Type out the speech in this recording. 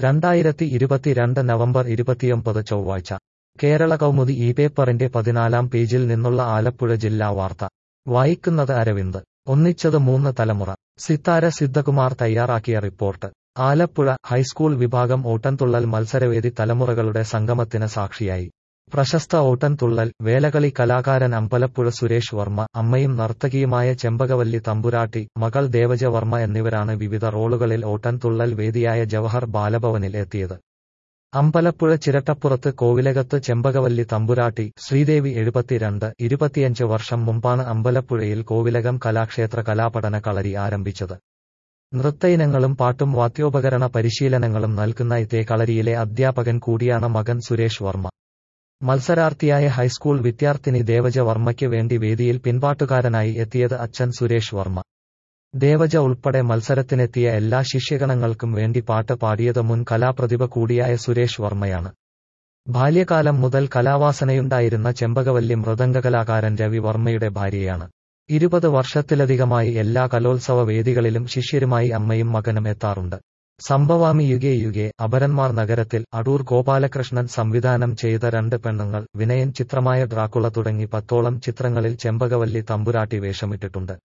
2022 November 29 ചൊവ്വാഴ്ച കേരള കൗമുദി ഈ പേപ്പറിന്റെ 14-ാം പേജിൽ നിന്നുള്ള ആലപ്പുഴ ജില്ലാ വാർത്ത വായിക്കുന്നത് അരവിന്ദ്. ഒന്നിച്ചത് മൂന്ന് തലമുറ. സിത്താര സിദ്ധകുമാർ തയ്യാറാക്കിയ റിപ്പോർട്ട്. ആലപ്പുഴ ഹൈസ്കൂൾ വിഭാഗം ഓട്ടൻതുള്ളൽ മത്സരവേദി തലമുറകളുടെ സംഗമത്തിന് സാക്ഷിയായി. പ്രശസ്ത ഓട്ടൻതുള്ളൽ വേലകളി കലാകാരൻ അമ്പലപ്പുഴ സുരേഷ് വർമ്മ, അമ്മയും നർത്തകിയുമായ ചെമ്പകവല്ലി തമ്പുരാട്ടി, മകൾ ദേവജ വർമ്മ എന്നിവരാണ് വിവിധ റോളുകളിൽ ഓട്ടൻതുള്ളൽ വേദിയായ ജവഹർ ബാലഭവനിൽ എത്തിയത്. അമ്പലപ്പുഴ ചിരട്ടപ്പുറത്ത് കോവിലകത്ത് ചെമ്പകവല്ലി തമ്പുരാട്ടി, ശ്രീദേവി 25 വർഷം മുമ്പാണ് അമ്പലപ്പുഴയിൽ കോവിലകം കലാക്ഷേത്ര കലാപഠന കളരി ആരംഭിച്ചത്. നൃത്ത ഇനങ്ങളും പാട്ടും വാദ്യോപകരണ പരിശീലനങ്ങളും നൽകുന്ന ഇതേ കളരിയിലെ അധ്യാപകൻ കൂടിയാണ് മകൻ സുരേഷ് വർമ്മ. മത്സരാർത്ഥിയായ ഹൈസ്കൂൾ വിദ്യാർത്ഥിനി ദേവജ വർമ്മയ്ക്ക് വേണ്ടി വേദിയിൽ പിൻപാട്ടുകാരനായി എത്തിയത് അച്ഛൻ സുരേഷ് വർമ്മ. ദേവജ ഉൾപ്പെടെ മത്സരത്തിനെത്തിയ എല്ലാ ശിഷ്യഗണങ്ങൾക്കും വേണ്ടി പാട്ട് പാടിയത് മുൻ കലാപ്രതിഭ കൂടിയായ സുരേഷ് വർമ്മയാണ്. ബാല്യകാലം മുതൽ കലാവാസനയുണ്ടായിരുന്ന ചെമ്പകവല്ലി മൃദംഗകലാകാരൻ രവി വർമ്മയുടെ ഭാര്യയാണ്. 20 വർഷത്തിലധികമായി എല്ലാ കലോത്സവ വേദികളിലും ശിഷ്യരുമായി അമ്മയും മകനും എത്താറുണ്ട്. സംഭവാമി യുഗേ യുഗേ, അപരന്മാർ നഗരത്തിൽ, അടൂർ ഗോപാലകൃഷ്ണൻ സംവിധാനം ചെയ്ത 2 പെണ്ണുങ്ങൾ, വിനയൻ ചിത്രമായ ഡ്രാക്കുള തുടങ്ങി 10ഓളം ചിത്രങ്ങളിൽ ചെമ്പകവല്ലി തമ്പുരാട്ടി വേഷമിട്ടിട്ടുണ്ട്.